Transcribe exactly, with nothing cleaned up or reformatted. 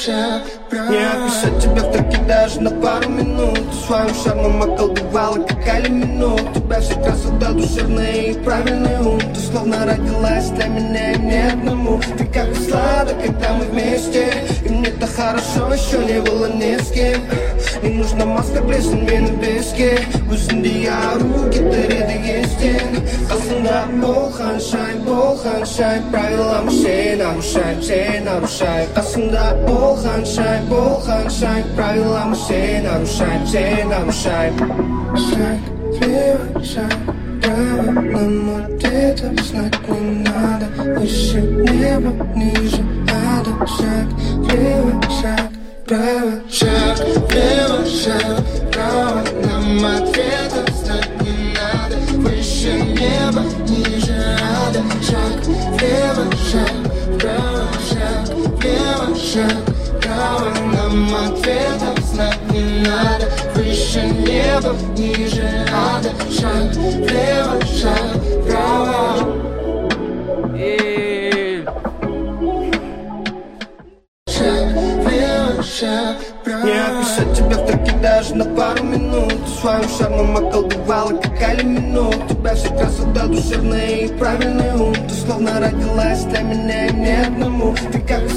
шаг вправо. Не описать тебя в треке даже на пару минут. Ты своим шармом околдовала, как алюминум. У тебя вся красота душевная и правильный ум. Ты словно родилась для меня и мне одному. Ты как услада, когда мы вместе. И мне-то хорошо, еще не было ни с кем. Не нужна маска, блесен мне на песке. Өзінде ару, гитареде естен. Қасында болған жай, болған жай. Правилам сен нарушай, сен нарушай. Қасында болған жай, болған жай. Правилам сен нарушай, сен нарушай. Шаг влево, шаг вправо. Нам ответов знать не надо. Выше неба, ниже ада. Шаг влево, шаг вправо. Шаг влево, шаг вправо. Нам ответов знать не надо. Выше неба, ниже ада. Шаг влево, шаг вправо. Шаг влево, шаг вправо. Нам ответов знать не надо. Выше неба, ниже ада. Шаг влево, шаг вправо. Не описать тебя в треке даже на пару минут. Ты своим шармом околдовала, как алюминум. У тебя вся красота душевная и правильный ум. Ты словно родилась для меня и мне одному. Ты как